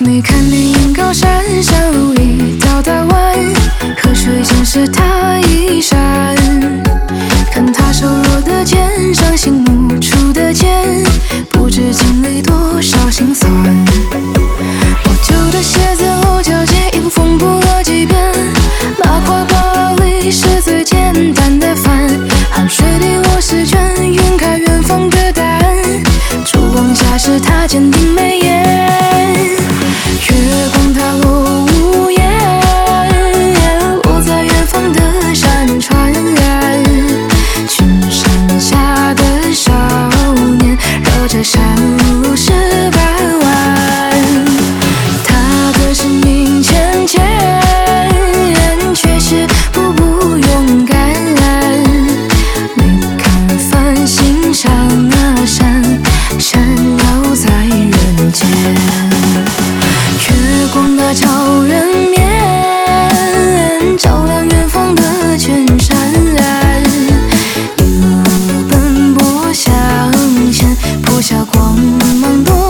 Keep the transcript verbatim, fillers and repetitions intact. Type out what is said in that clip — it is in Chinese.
没看电影高山上一条大湾，河水浸湿他衣衫，看他瘦弱的肩上醒目出的茧，不知经历多少心酸。破旧的鞋子后脚接迎风不落几遍，麻花包里是最简单的饭，汗水滴落试卷，晕开远方的答案，烛光下是他坚定眉眼，月光它落无言，落在远方的山川，群山下的少年绕着山路十八弯，他的生命浅浅，却是步步勇敢，没看繁星上啊闪，闪耀在人间，月光的照人面，照亮远方的群山，一路奔波向前，破晓光芒多